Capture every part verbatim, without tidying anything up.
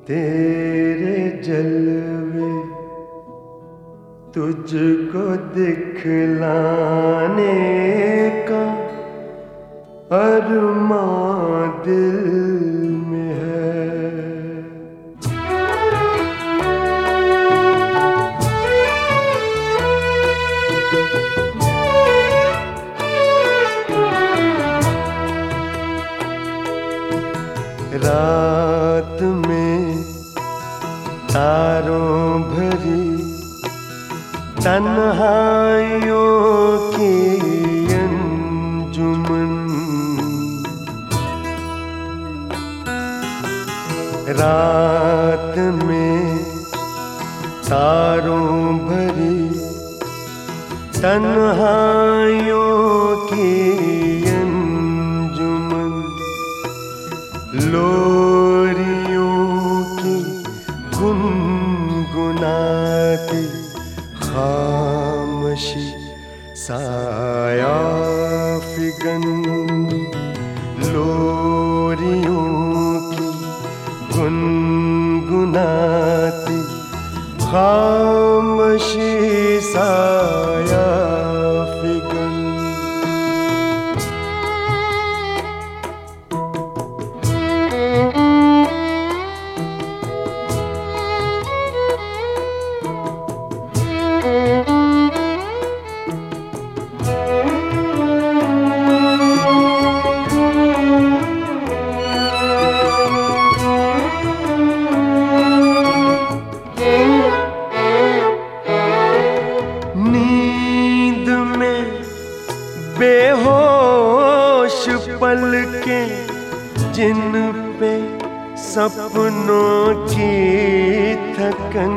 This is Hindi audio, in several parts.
तेरे जलवे तुझको दिखलाने का अरमां दिल में है। रात में तारों भरी तन्हाइयों की अंजुमन, रात में तारों भरी तन्हाइयों की अंजुमन, लोरियों की गुनगुनाती खामोशी साया फिगन, लोरियों की गुनगुनाती खामोशी साया फिगन। बेहोश पलकें जिन पे सपनों की थकन,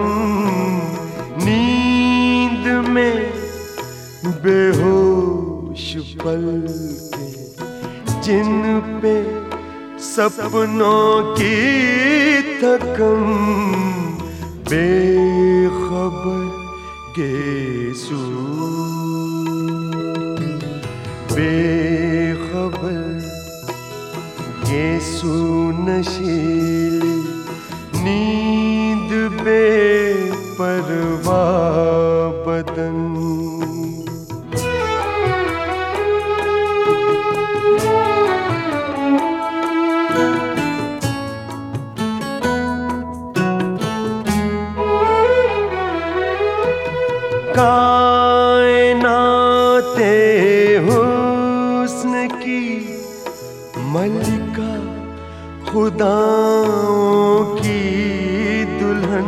नींद में बेहोश पलकें जिन पे सपनों की थकन, बेखबर गेसू बेखबर गेसू नशीली नींद बेपरवाह बदन, कायनाते हुस्न की मलिका खुदाओं की दुल्हन,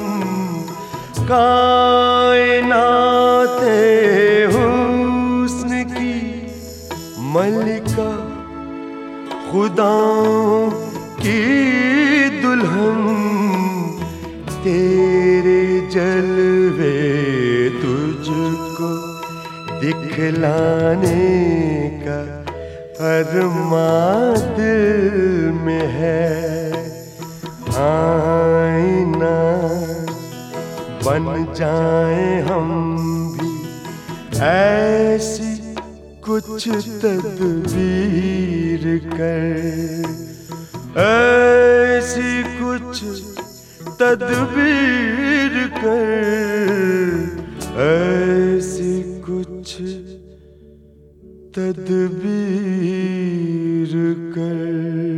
कायनाते हुस्न की मलिका खुदाओं की दुल्हन, तेरे जलवे तुझको दिखलाने का अरमां दिल में है। आईना बन जाए हम भी ऐसी कुछ तदबीर कर, ऐसी कुछ तदबीर कर, ऐसी कुछ तदबीर कर।